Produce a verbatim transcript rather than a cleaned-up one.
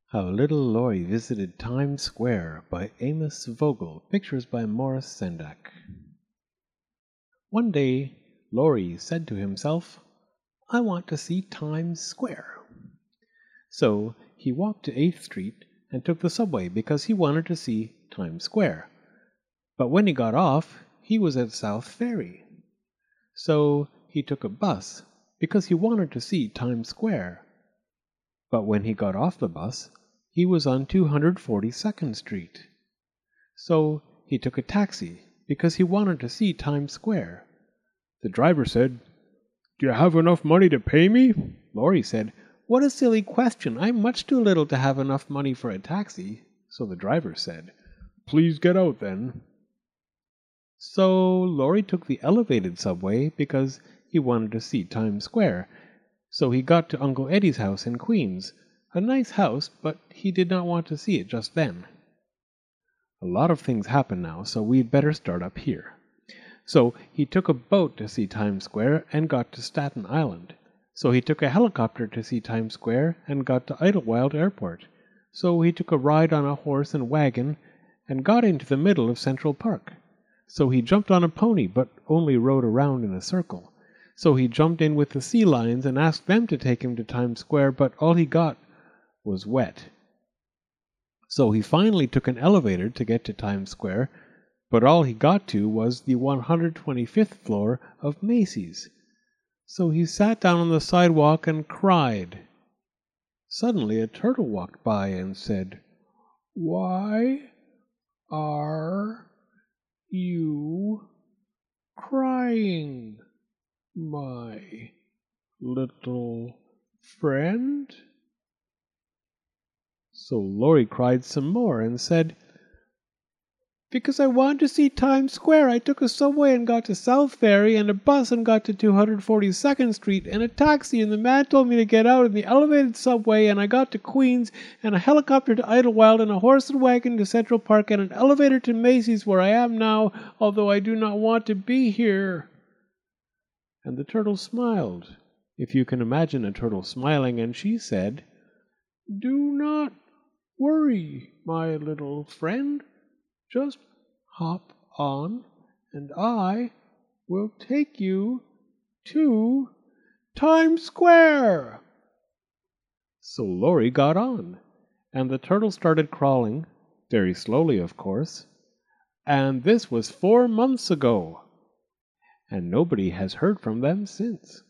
How Little Laurie Visited Times Square by Amos Vogel. Pictures by Morris Sendak. One day, Laurie said to himself, "I want to see Times Square." So he walked to eighth Street and took the subway because he wanted to see Times Square. But when he got off, he was at South Ferry. So he took a bus because he wanted to see Times Square. But when he got off the bus, he was on two hundred forty-second Street. So he took a taxi because he wanted to see Times Square. The driver said, "Do you have enough money to pay me?" Laurie said, "What a silly question. I'm much too little to have enough money for a taxi." So the driver said, "Please get out then." So Laurie took the elevated subway because he wanted to see Times Square. So he got to Uncle Eddie's house in Queens. A nice house, but he did not want to see it just then. A lot of things happen now, so we'd better start up here. So he took a boat to see Times Square and got to Staten Island. So he took a helicopter to see Times Square and got to Idlewild Airport. So he took a ride on a horse and wagon and got into the middle of Central Park. So he jumped on a pony, but only rode around in a circle. So he jumped in with the sea lions and asked them to take him to Times Square, but all he got was wet. So he finally took an elevator to get to Times Square, but all he got to was the one hundred twenty-fifth floor of Macy's. So he sat down on the sidewalk and cried. Suddenly a turtle walked by and said, "Why are you crying, my little friend?" So Laurie cried some more and said, "Because I wanted to see Times Square. I took a subway and got to South Ferry, and a bus and got to two hundred forty-second Street, and a taxi, and the man told me to get out in the elevated subway, and I got to Queens, and a helicopter to Idlewild, and a horse and wagon to Central Park, and an elevator to Macy's where I am now, although I do not want to be here." And the turtle smiled, if you can imagine a turtle smiling, and she said, "Do not worry, my little friend. Just hop on, and I will take you to Times Square." So Laurie got on, and the turtle started crawling, very slowly of course, and this was four months ago, and nobody has heard from them since.